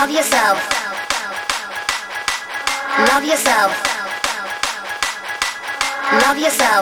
Love yourself. Love yourself. Love yourself.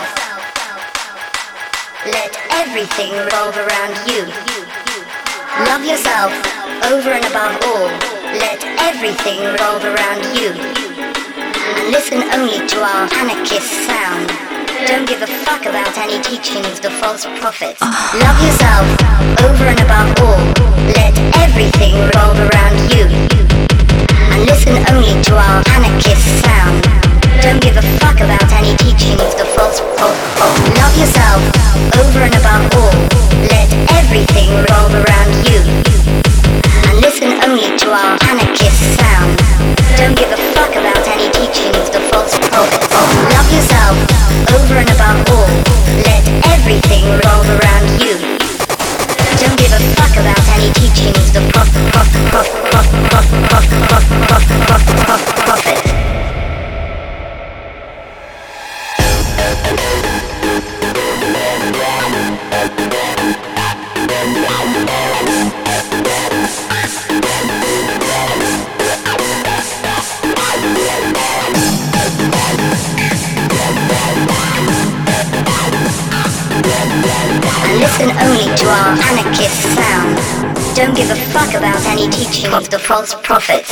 Let everything revolve around you. Love yourself over and above all. Let everything revolve around you. And listen only to our anarchist sound. Don't give a fuck about any teachings of false prophets. Love yourself over and above all. Let everything revolve around you. And listen only to our anarchist sound. Don't give a fuck about any teachings of false prophets. Love yourself over and above all. Let everything revolve around you. And listen only to our anarchist sound. Don't give a fuck about any teachings of false prophets. Love yourself over and above all. Let everything revolve around you. Don't give a fuck about any teachings of prophet. Listen only to our anarchist sound. Don't give a fuck about any teaching of the false prophets.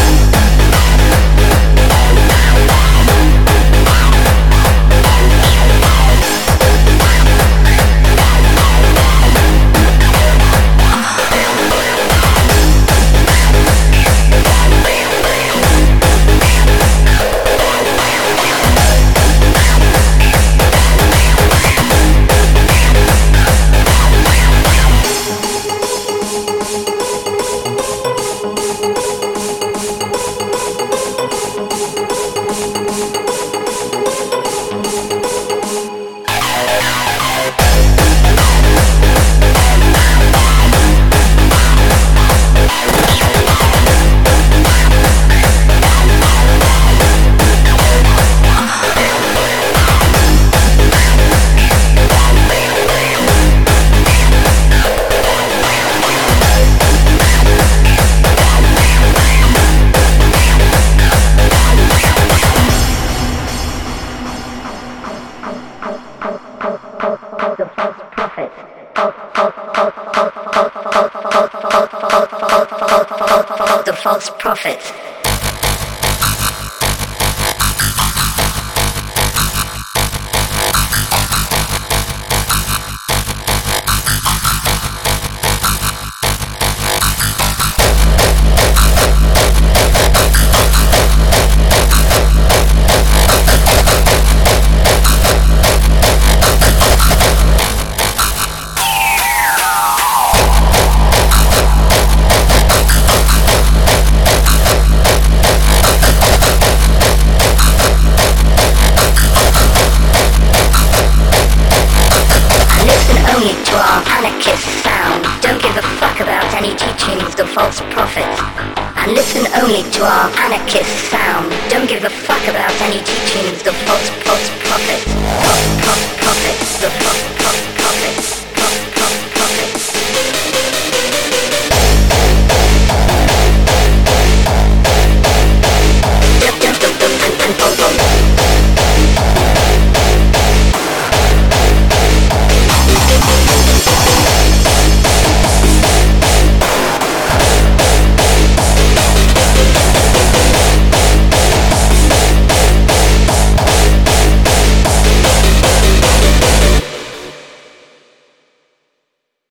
The false prophets. False prophets, and listen only to our anarchist sound. Don't give a fuck about any teachings of false prophets. The false